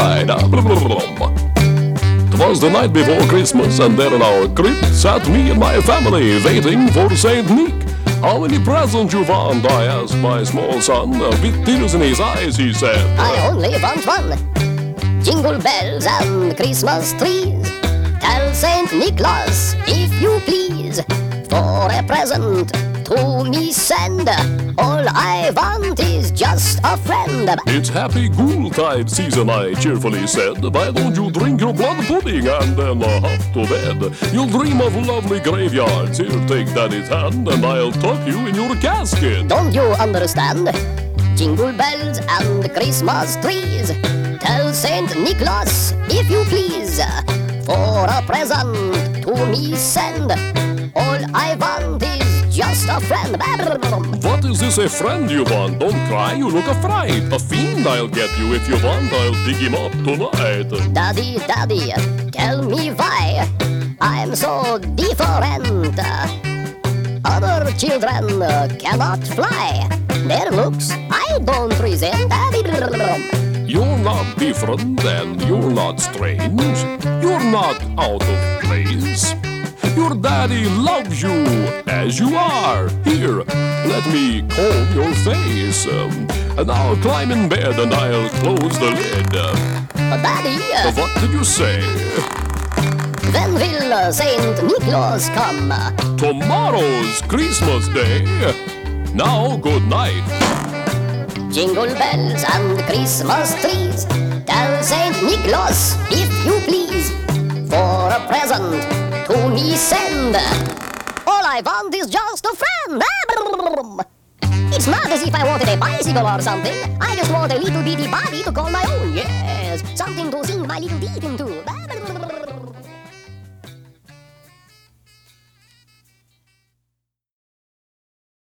inside. 'Twas the night before Christmas, and there in our crypt sat me and my family, waiting for Saint Nick. "How many presents you want?" I asked my small son. With tears in his eyes, he said, "I only want one. Jingle bells and Christmas trees. Tell Saint Nicholas, if you please, for a present to me send. All I want is just a friend." "It's happy Yuletide season," I cheerfully said. "Why don't you drink your blood pudding and then off to bed? You'll dream of lovely graveyards. Here, take Daddy's hand, and I'll tuck you in your casket." "Don't you understand? Jingle bells and Christmas trees. Tell Saint Nicholas, if you please, for a present to me send. All I want is just a friend." "What is this, a friend you want? Don't cry, you look afraid. A fiend I'll get you. If you want, I'll dig him up tonight." "Daddy, Daddy, tell me why I'm so different. Other children cannot fly. Their looks I don't resent." "You're not different and you're not strange. You're not out of place. Your daddy loves you as you are. Here, let me comb your face. And now climb in bed and I'll close the lid." "Daddy, What did you say?" when will Saint Nicholas come?" "Tomorrow's Christmas Day. Now, good night." Jingle bells and Christmas trees. Tell Saint Nicholas, if you please, for a present to me send. All I want is just a friend. It's not as if I wanted a bicycle or something. I just want a little bitty body to call my own. Yes, something to sink my little teeth into.